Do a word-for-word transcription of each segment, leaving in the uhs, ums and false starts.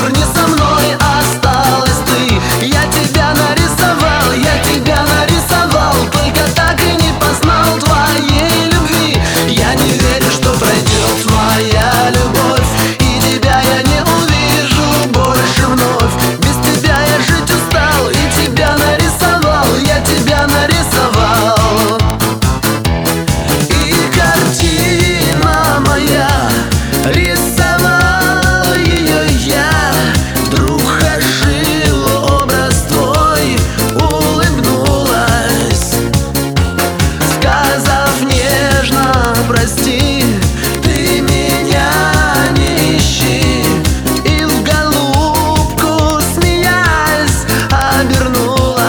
вечер не со мной, осталась ты. Я тебя нарисовал, я тебя нарисовал, только так и не познал твоей любви. Я не верю, что пройдет моя любовь, и тебя я не увижу больше вновь. Без тебя я жить устал, и тебя нарисовал, я тебя нарисовал. И картина моя, рисовал ее я, вдруг ожил образ твой, улыбнулась, сказав нежно: прости, ты меня не ищи. И в голубку, смеясь, обернулась.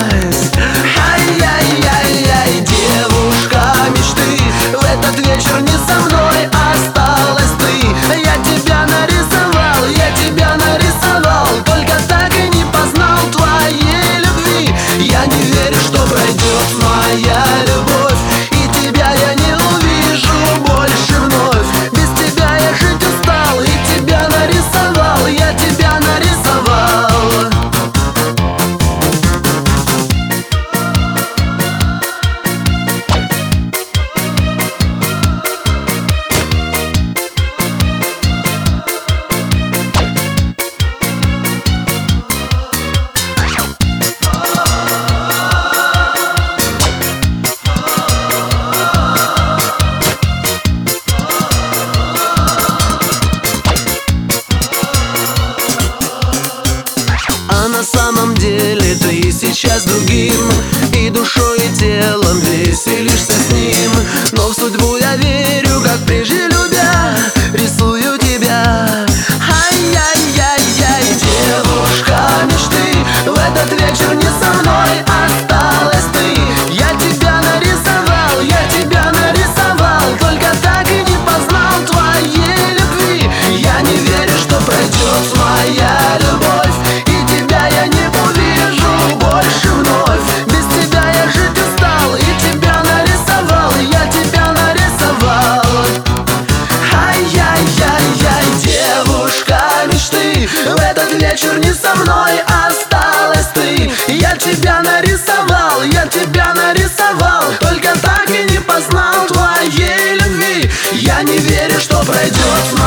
Ай-яй-яй-яй, девушка мечты, в этот вечер не со мной, осталась ты. Я тебя нарисовал, я тебя нарисовал, только так и не познал твоей любви. Я не верю, что пройдет моя любовь, и тебя я не увижу больше вновь. Без тебя я жить устал, и тебя нарисовал, я тебя нарисовал. А на самом деле ты сейчас другим, и душой, и телом веселишься с ним. Но в судьбу я верю, как прежде любя, рисую тебя. Ай-яй-яй-яй, девушка мечты, в этот вечер не со мной, осталась ты. Я тебя нарисовал, я тебя нарисовал, только так и не познал твоей любви. Я не верю, что пройдет моя любовь, и тебя я не увижу больше вновь. Без тебя я жить устал, и тебя нарисовал, я тебя нарисовал. Ай-яй-яй-яй, девушка мечты, в этот вечер не со мной, осталась ты. Я тебя нарисовал, я тебя нарисовал, только так и не познал твоей любви. Я не верю, что пройдет